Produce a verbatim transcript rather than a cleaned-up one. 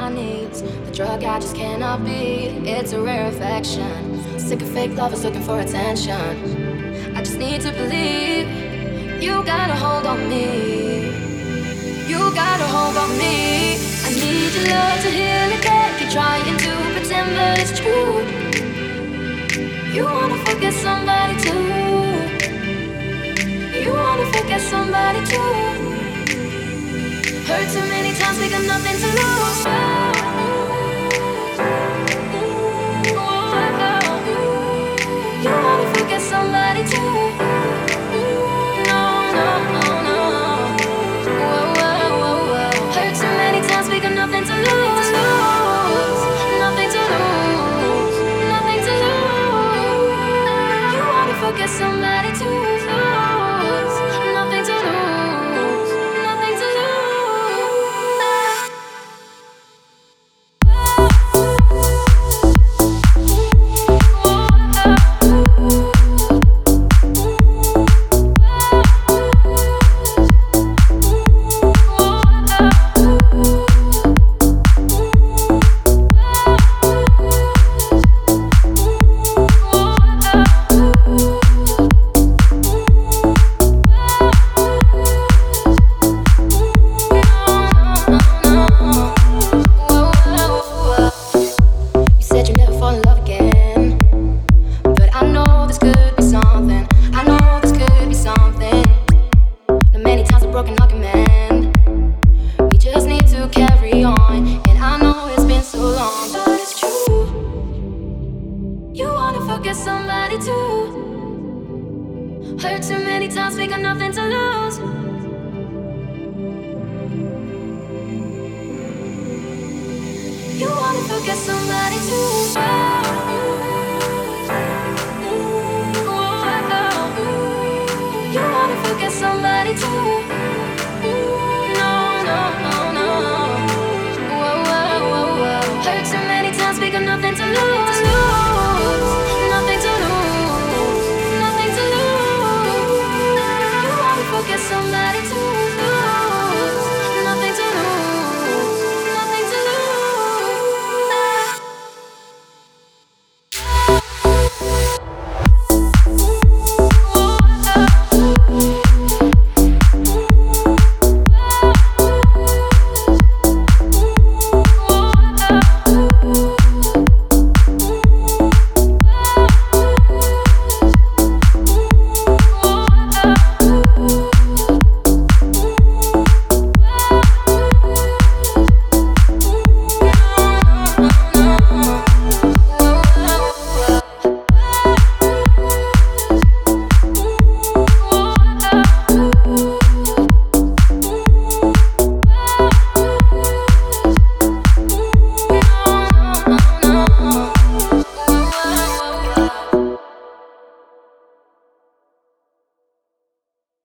my needs. The drug I just cannot beat. It's a rare affection. Sick of fake lovers looking for attention. I just need to believe. You got a hold on me. You got a hold on me. I need your love to heal again. Keep trying to pretend that it's true. You wanna forget somebody too. You wanna forget somebody too. Hurt too many times, we got nothing to lose. You wanna forget somebody too. No, no, no, no. Whoa, whoa, whoa, whoa. Hurt too many times, we got nothing to lose. Nothing to lose. Nothing to lose. You wanna forget somebody too. Nothing to lose. Nothing to lose. Somebody to